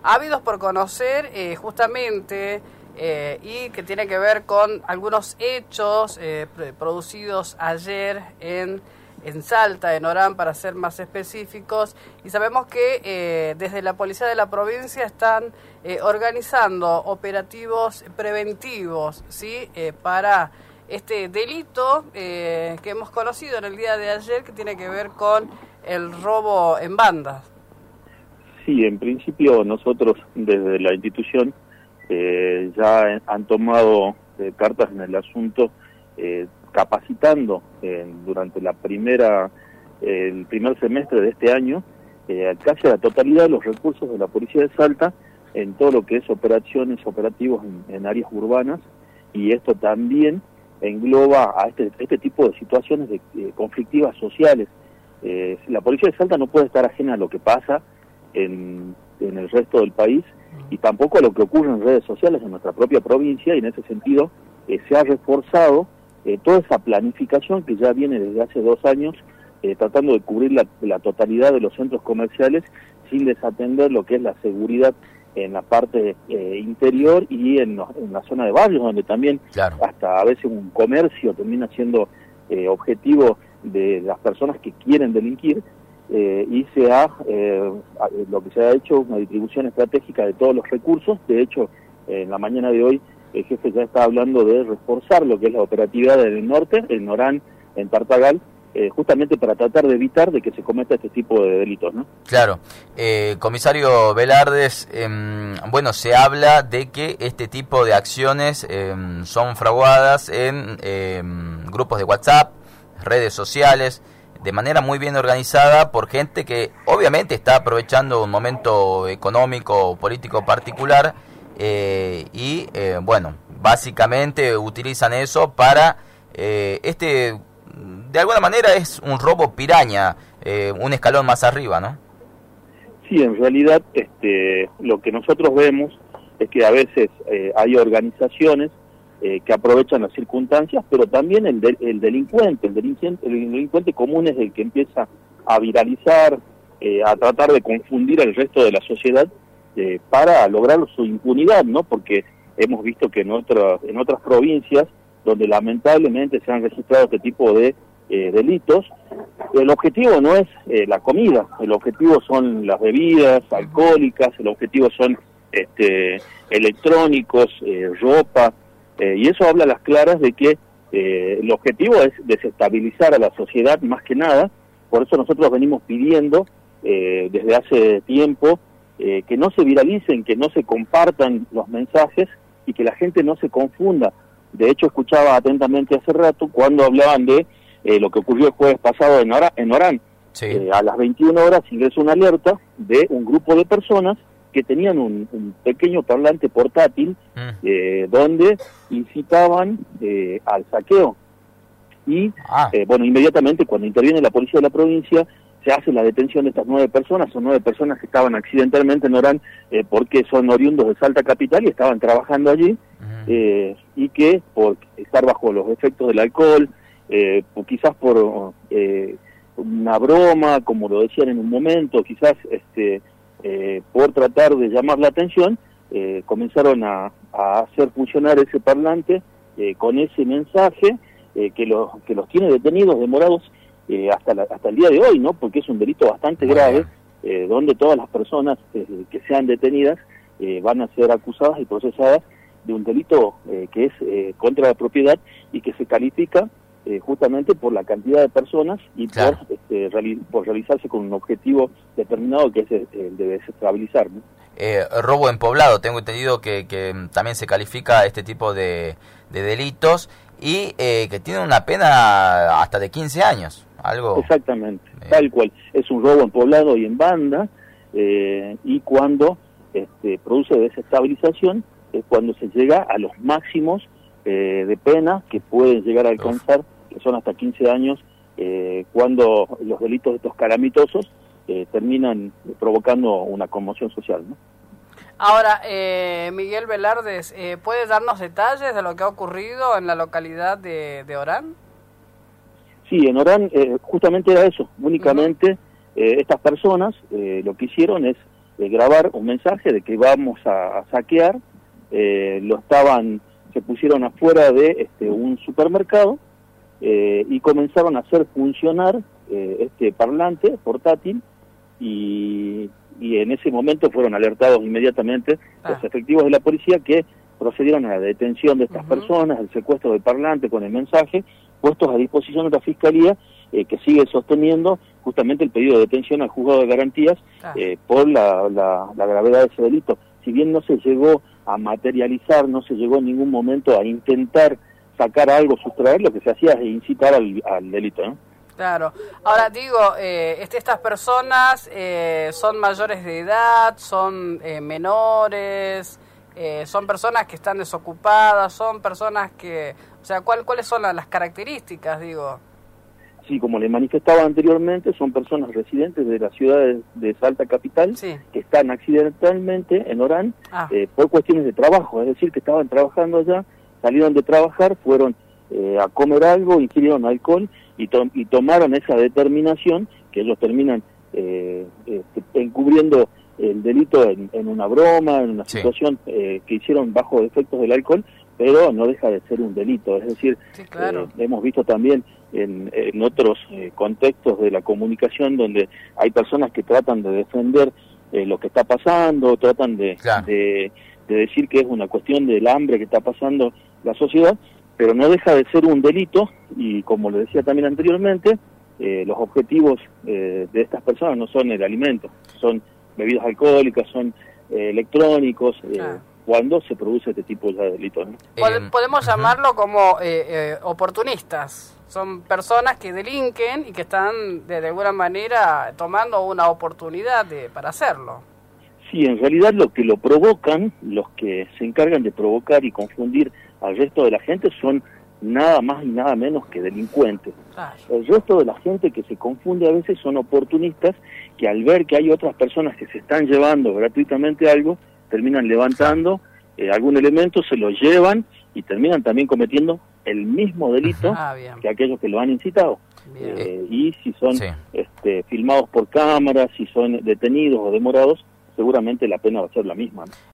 ávidos por conocer justamente y que tiene que ver con algunos hechos producidos ayer en Salta, en Orán, para ser más específicos, y sabemos que desde la Policía de la provincia están organizando operativos preventivos, ¿sí? Para este delito que hemos conocido en el día de ayer, que tiene que ver con el robo en bandas. Sí, en principio nosotros desde la institución ya han tomado cartas en el asunto, capacitando durante el primer semestre de este año casi a la totalidad de los recursos de la Policía de Salta en todo lo que es operativos en áreas urbanas, y esto también engloba a este tipo de situaciones conflictivas sociales. La Policía de Salta no puede estar ajena a lo que pasa en el resto del país y tampoco a lo que ocurre en redes sociales en nuestra propia provincia, y en ese sentido se ha reforzado toda esa planificación que ya viene desde hace 2 años, tratando de cubrir la totalidad de los centros comerciales sin desatender lo que es la seguridad en la parte interior y en la zona de barrios, donde también hasta a veces un comercio termina siendo objetivo de las personas que quieren delinquir, y lo que se ha hecho una distribución estratégica de todos los recursos. De hecho, en la mañana de hoy el jefe ya está hablando de reforzar lo que es la operatividad en el norte, en Orán, en Tartagal, justamente para tratar de evitar de que se cometa este tipo de delitos, ¿no? Claro. Comisario Velardes, bueno, se habla de que este tipo de acciones son fraguadas en grupos de WhatsApp, redes sociales, de manera muy bien organizada por gente que obviamente está aprovechando un momento económico o político particular, bueno, básicamente utilizan eso para de alguna manera es un robo piraña, un escalón más arriba, ¿no? Sí, en realidad lo que nosotros vemos es que a veces hay organizaciones que aprovechan las circunstancias, pero también el delincuente común es el que empieza a viralizar, a tratar de confundir al resto de la sociedad para lograr su impunidad, ¿no? Porque hemos visto que en otras provincias donde lamentablemente se han registrado este tipo de delitos, el objetivo no es la comida, el objetivo son las bebidas alcohólicas, el objetivo son electrónicos, ropa, y eso habla a las claras de que el objetivo es desestabilizar a la sociedad más que nada. Por eso nosotros venimos pidiendo desde hace tiempo que no se viralicen, que no se compartan los mensajes y que la gente no se confunda. De hecho, escuchaba atentamente hace rato cuando hablaban de lo que ocurrió el jueves pasado en Orán. Sí. A las 21 horas ingresó una alerta de un grupo de personas que tenían un pequeño parlante portátil donde incitaban al saqueo. Y, bueno, inmediatamente cuando interviene la policía de la provincia, se hace la detención de estas 9 personas. Son 9 personas que estaban accidentalmente en Orán porque son oriundos de Salta Capital y estaban trabajando allí, y que por estar bajo los efectos del alcohol, o quizás por una broma, como lo decían en un momento, quizás por tratar de llamar la atención, comenzaron a hacer funcionar ese parlante con ese mensaje que los tiene detenidos, demorados hasta el día de hoy, ¿no? Porque es un delito bastante grave, donde todas las personas que sean detenidas van a ser acusadas y procesadas de un delito que es contra la propiedad y que se califica justamente por la cantidad de personas y por realizarse con un objetivo determinado, que es el de desestabilizar, ¿no? Robo en poblado, tengo entendido que también se califica este tipo de delitos y que tiene una pena hasta de 15 años. Algo. Exactamente, tal cual. Es un robo en poblado y en banda, y cuando produce desestabilización es cuando se llega a los máximos de pena que pueden llegar a alcanzar, que son hasta 15 años, cuando los delitos estos calamitosos terminan provocando una conmoción social, ¿no? Ahora, Miguel Velardes, ¿puede darnos detalles de lo que ha ocurrido en la localidad de Orán? Sí, en Orán justamente era eso, únicamente estas personas lo que hicieron es grabar un mensaje de que vamos a saquear. Se pusieron afuera de un supermercado y comenzaron a hacer funcionar este parlante portátil y en ese momento fueron alertados inmediatamente los efectivos de la policía, que procedieron a la detención de estas personas, el secuestro del parlante con el mensaje, puestos a disposición de la Fiscalía, que sigue sosteniendo justamente el pedido de detención al juzgado de garantías por la gravedad de ese delito. Si bien no se llegó a materializar, no se llegó en ningún momento a intentar sacar algo, sustraer, lo que se hacía es incitar al delito, ¿no? Claro. Ahora digo, estas personas son mayores de edad, son menores, son personas que están desocupadas, son personas que, o sea, ¿cuáles son las características, digo? Sí, como les manifestaba anteriormente, son personas residentes de la ciudad de Salta Capital, que están accidentalmente en Orán por cuestiones de trabajo, es decir, que estaban trabajando allá, salieron de trabajar, fueron a comer algo, ingirieron alcohol y tomaron esa determinación, que ellos terminan encubriendo el delito en una broma, en una situación que hicieron bajo efectos del alcohol, pero no deja de ser un delito. Es decir, hemos visto también en otros contextos de la comunicación donde hay personas que tratan de defender lo que está pasando, tratan de decir que es una cuestión del hambre que está pasando la sociedad, pero no deja de ser un delito y, como le decía también anteriormente, los objetivos de estas personas no son el alimento, son bebidas alcohólicas, son electrónicos, cuando se produce este tipo de delitos, ¿no? Podemos llamarlo como oportunistas. Son personas que delinquen y que están de alguna manera tomando una oportunidad para hacerlo. Sí, en realidad lo que lo provocan, los que se encargan de provocar y confundir al resto de la gente, son nada más y nada menos que delincuentes. El resto de la gente que se confunde a veces son oportunistas, que al ver que hay otras personas que se están llevando gratuitamente algo, terminan levantando algún elemento, se lo llevan y terminan también cometiendo el mismo delito que aquellos que lo han incitado. Y si son filmados por cámaras, si son detenidos o demorados, seguramente la pena va a ser la misma, ¿no?